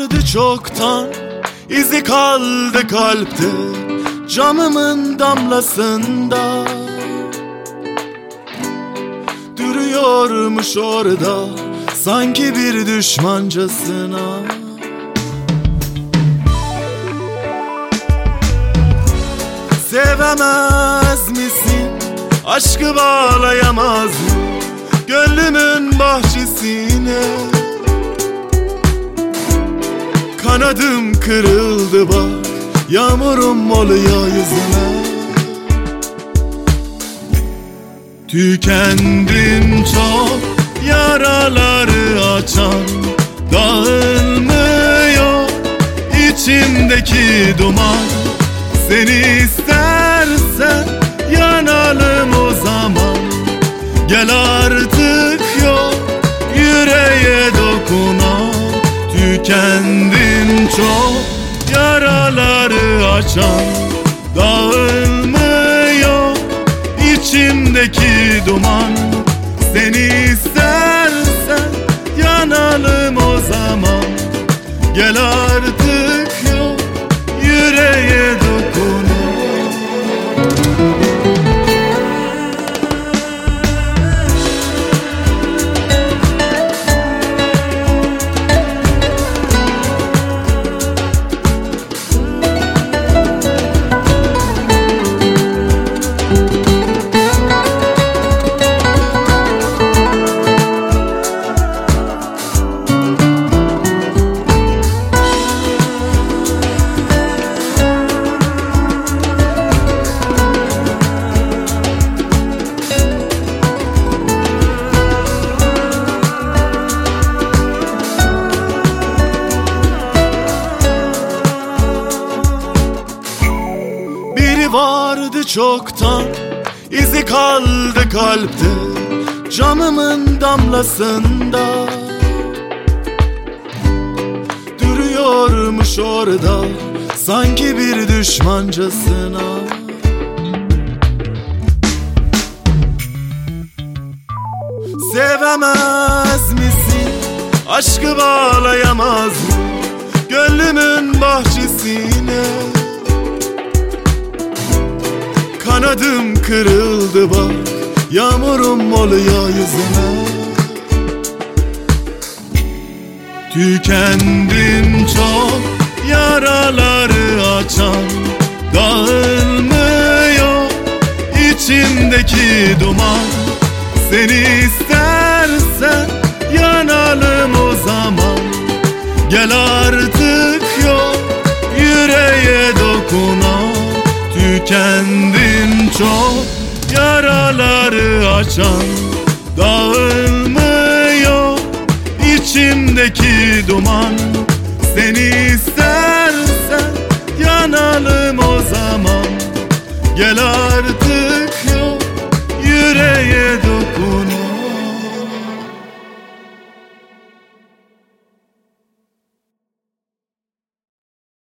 vardı çoktan, izi kaldı kalpte, camımın damlasında. Duruyormuş orada, sanki bir düşmancasına. Sevemez misin? Aşkı bağlayamaz mı gönlümün bahçesine? Kanadım kırıldı bak, yağmurum oluyor yüzüme. Tükendim çok, yaraları açan dağılmıyor içimdeki duman. Seni istersen yanalım o zaman. Gel artık yok yüreğe dokunan. Tükendim çok, yaraları açan dağılmıyor içimdeki duman. Seni istersen yanalım o zaman. Gel artık yok yüreğe dokunan. Vardı çoktan, izi kaldı kalpte, camımın damlasında. Duruyormuş orada, sanki bir düşmancasına. Sevemez misin? Aşkı bağlayamaz mı gönlümün bahçesine? Kanadım kırıldı bak, yağmurum oluyor yüzüme. Tükendim çok, yaraları açan dağılmıyor içimdeki duman. Seni istersen yanalım o zaman. Gel artık yok yüreğe dokunan. Tükendim çok, yaraları açan dağılmıyor içimdeki duman. Seni istersen yanalım o zaman. Gel artık